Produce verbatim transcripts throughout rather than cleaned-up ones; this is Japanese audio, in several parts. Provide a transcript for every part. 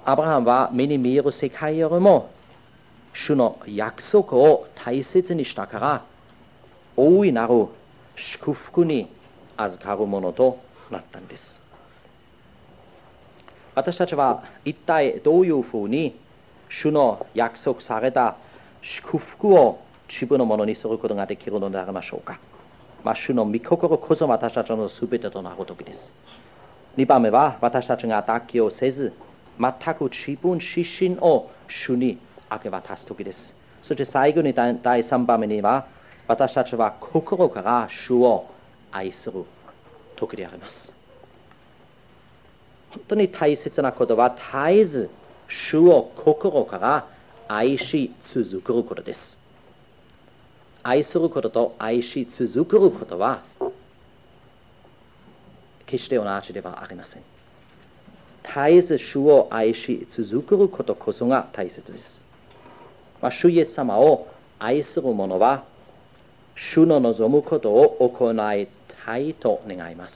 アブラハムは目に見える世界よりも主の約束を大切にしたから大いなる祝福に預かるものとなったんです。私たちは一体どういうふうに主の約束された祝福を自分のものにすることができるのでありましょうか。まあ、主の御心こそ私たちのすべてとなるときです。にばんめは私たちが妥協せず全く自分自身を主に明け渡すときです。そして最後にだいさんばんめには私たちは心から主を愛するときであります。本当に大切なことは絶えず主を心から愛し続けることです。愛することと愛し続けることは決して同じではありません。絶えず主を愛し続けることこそが大切です。まあ、主イエス様を愛する者は主の望むことを行いたいと願います。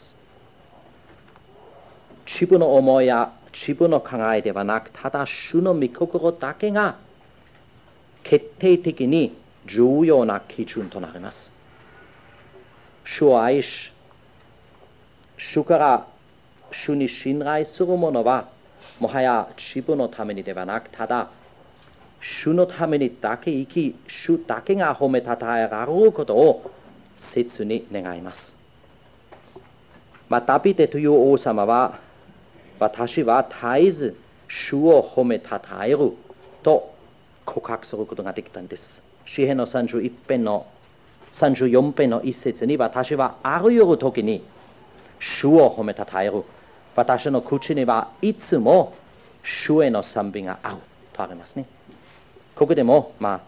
自分の思いや自分の考えではなく、ただ主の御心だけが決定的に重要な基準となります。主を愛し、主から主に信頼する者はもはや自分のためにではなく、ただ主のためにだけ生き、主だけが褒めたたえられることを切に願います。まあ、ダビデという王様は、私は絶えず主を褒めたたえると告白することができたんです。詩編のさんじゅういち編のさんじゅうよん編の一節に、私はあらゆる時に主を褒めたたえる。私の口にはいつも主への賛美があるとありますね。ここでも、ま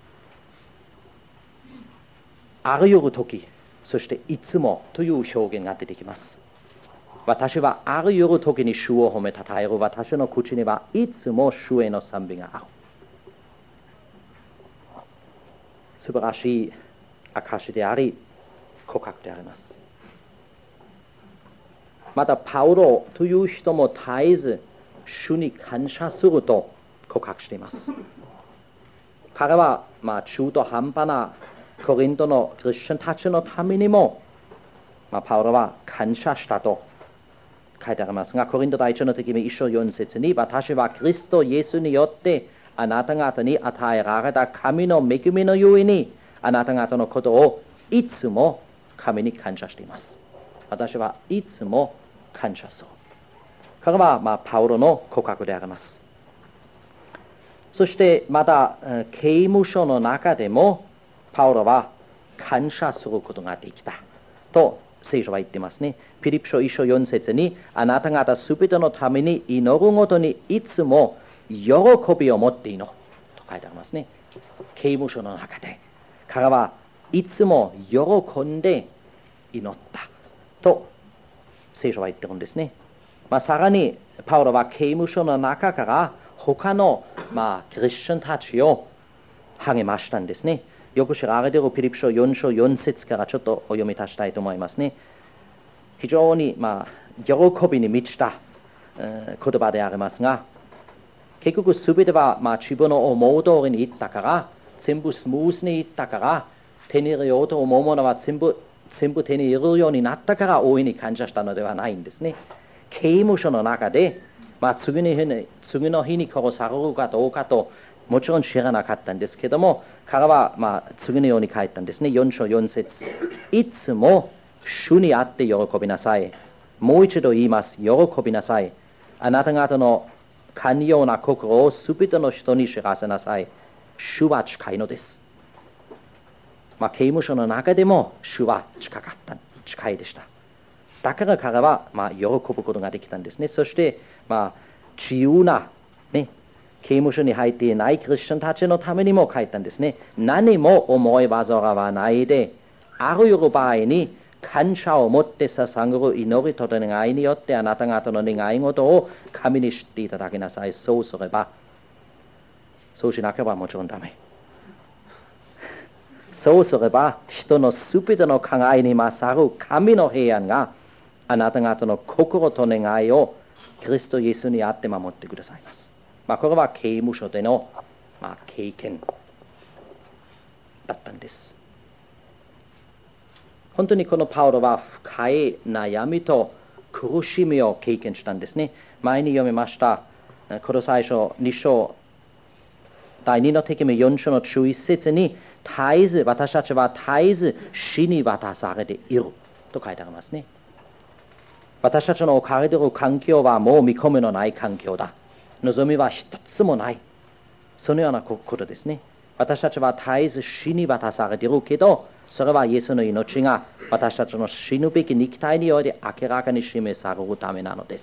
あ、あらゆる時、そしていつもという表現が出てきます。私はあらゆる時に主を褒めたたえる。私の口にはいつも主への賛美がある。素晴らしい証であり告白であります。またパウロという人も絶えず主に感謝すると告白しています。彼は、まあ、中途半端なコリントのクリスチャンたちのためにも、まあ、パウロは感謝したと書いてありますが、コリント第一の時に一章四節に、私はキリストイエスによってあなた方に与えられた神の恵みのゆえにあなた方のことをいつも神に感謝しています。私はいつも感謝する。これは、まあ、パウロの告白であります。そしてまた刑務所の中でもパウロは感謝することができたと聖書は言ってますね。ピリピ書一章四節に、あなた方すべてのために祈るごとにいつも喜びを持って祈ると書いてありますね。刑務所の中で彼はいつも喜んで祈ったと聖書は言ってるんですね。まあ、さらにパウロは刑務所の中から他の、まあ、クリスチャンたちを励ましたんですね。よく知られているピリピ書四章四節からちょっとお読み足したいと思いますね。非常に、まあ、喜びに満ちた、えー、言葉でありますが、結局すべては、まあ、自分の思う通りにいったから、全部スムーズにいったから、手に入れようと思うものは全部全部手に入れるようになったから大いに感謝したのではないんですね。刑務所の中で、まあ、次の日に、次の日に殺されるかどうかともちろん知らなかったんですけども、彼は、まあ、次のように書いたんですね。四章四節、いつも主にあって喜びなさい。もう一度言います。喜びなさい。あなた方の寛容な心をすべての人に知らせなさい。主は近いのです。まあ、刑務所の中でも主は近かった、近いでした。だから彼は、まあ、喜ぶことができたんですね。そして、まあ、自由な、ね、刑務所に入っていないクリスチャンたちのためにも書いたんですね。何も思い煩わないで、あらゆる場合に感謝を持って捧げる祈りと願いによってあなた方の願い事を神に知っていただきなさい。そうすれば、そうしなければもちろんダメ。そうすれば人のすべての考えに勝る神の平安があなた方の心と願いをキリストイエスにあって守ってくださいます。 まあ、これは刑務所での、まあ、経験だったんです。本当にこのパウロは深い悩みと苦しみを経験したんですね。前に読みましたこの最初に章第二の手紙よん章のじゅういち節に絶えず私たちは絶えず死に渡されていると書いてありますね。私たちの置かれている環境はもう見込みのない環境だ。望みは一つもない。そのようなことですね。私たちは絶えず死に渡されているけど、それはイエスの命が私たちの死ぬべき肉体により明らかに示されるためなのです。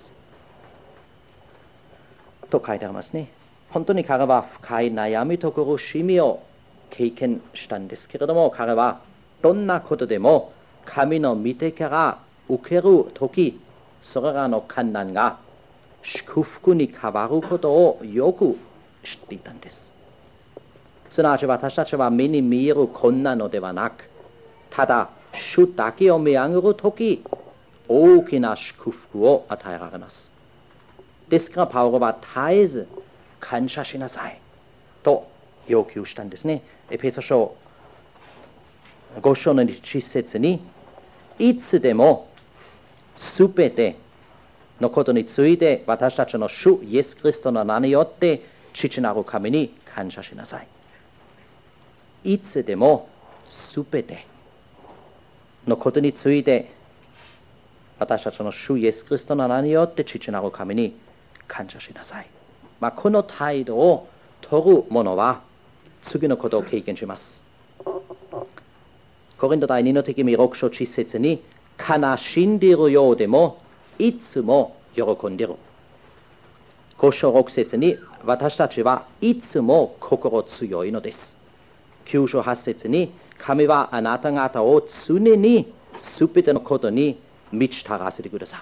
と書いてありますね。本当に彼は深い悩みと苦しみを経験したんですけれども、彼はどんなことでも神の御手から受けるとき、それらの困難が祝福に変わることをよく知っていたんです。すなわち私たちは目に見える困難のではなく、ただ主だけを見上げるとき、大きな祝福を与えられます。ですからパウロは絶えず感謝しなさいと要求したんですね。エペソ書ご章のいち節に、いつでもすべてのことについて私たちの主イエス・キリストの名によって父なる神に感謝しなさい。いつでもすべてのことについて私たちの主イエス・キリストの名によって父なる神に感謝しなさい。まあ、この態度を取る者は次のことを経験します。コリント第二の手紙ろく章いち節に、悲しんでいるようでもいつも喜んでいる。ご章ろく節に、私たちはいつも心強いのです。きゅう章はち節に、神はあなた方を常にすべてのことに満ちたらせてくださる。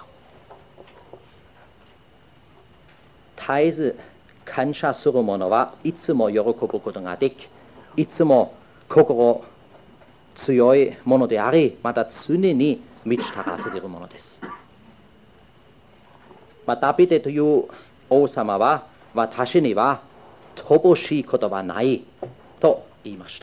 絶えず感謝する者はいつも喜ぶことができ、いつも心強いものであり、また常に満ちたらせているものです。まあ、ダビデという王様は、私には乏しいことはないと言いました。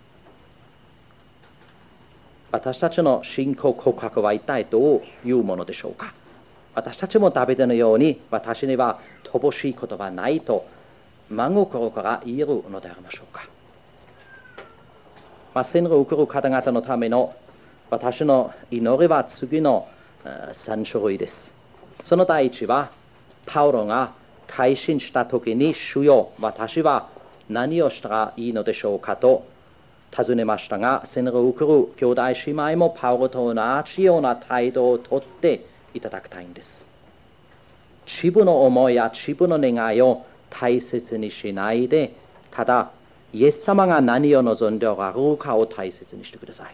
私たちの信仰告白は一体どういうものでしょうか。私たちもダビデのように、私には乏しいことはないと真心から言えるのでありましょうか。まあ、洗礼を受ける方々のための私の祈りは次のさん種類です。その第一は、パウロが改心したときに、主よ、私は何をしたらいいのでしょうかと尋ねましたが、洗礼を受ける兄弟姉妹もパウロと同じような態度をとっていただきたいんです。自分の思いや自分の願いを大切にしないで、ただイエス様が何を望んでおられるかを大切にしてください。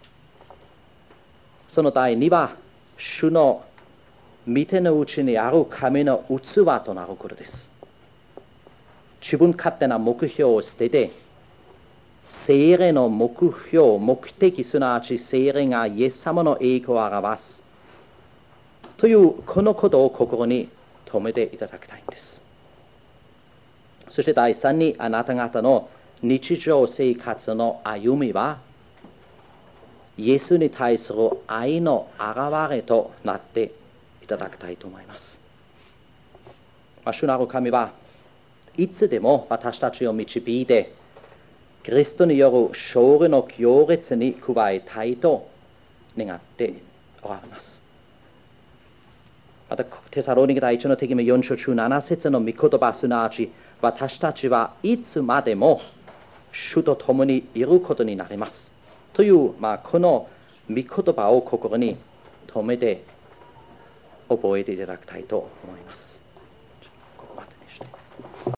その第二は、主の御手のうちにある神の器となることです。自分勝手な目標を捨てて、聖霊の目標、目的、すなわち聖霊がイエス様の栄光を表すというこのことを心に留めていただきたいんです。そして第三に、あなた方の日常生活の歩みはイエスに対する愛の表れとなっていただきたいと思います。まあ、主なる神はいつでも私たちを導いて、キリストによる勝利の行列に加えたいと願っておられます。またテサロニケ第一の手紙よん章じゅうなな節の御言葉、すなわち私たちはいつまでも主と共にいることになりますという、まあ、この御言葉を心に留めて覚えていただきたいと思います。